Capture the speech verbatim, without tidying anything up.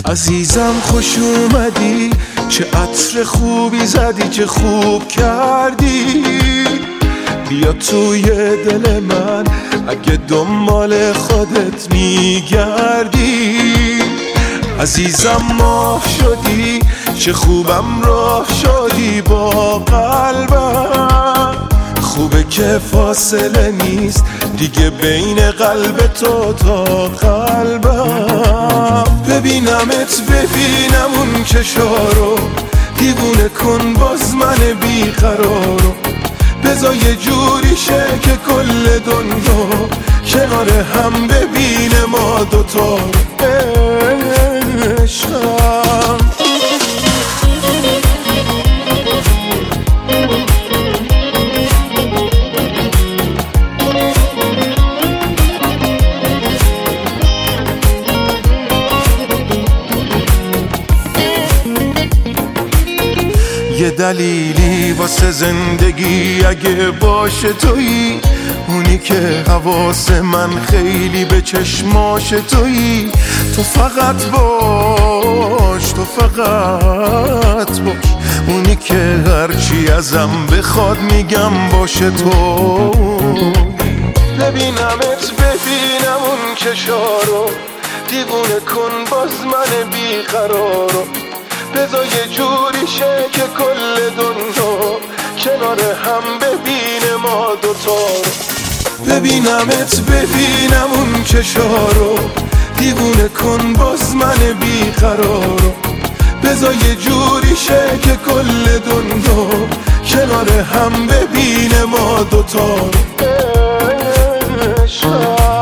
عزیزم خوش اومدی، چه عطر خوبی زدی، چه خوب کردی. بیا توی دل من اگه دنبال خودت میگردی. عزیزم ماه شدی، چه خوبم راه شدی با قلبم. خوبه که فاصله نیست دیگه بین قلب تو تا قلبم. ببینمت ببینم اون چشارو، دیوونه کن باز من بیقرارو. بذار یه جوری شه که کل دنیا کنار هم ببینه ما دوتا عشقم. یه دلیلی واسه زندگی اگه باشه تویی، اونی که حواس من خیلی به چشماش تویی. تو فقط باش، تو فقط باش، اونی که هرچی ازم بخواد میگم باشه تو. ببینمت ببینم اون چشارو، دیوونه کن باز من بیقرارو. بذار یه جوری شه که کل دنیا کنار هم ببینه ما دوتا. ببینمت ببینم اون چشارو، دیوونه کن باز من بیقرارو. بذار یه جوری شه که کل دنیا کنار هم ببینه ما دوتا.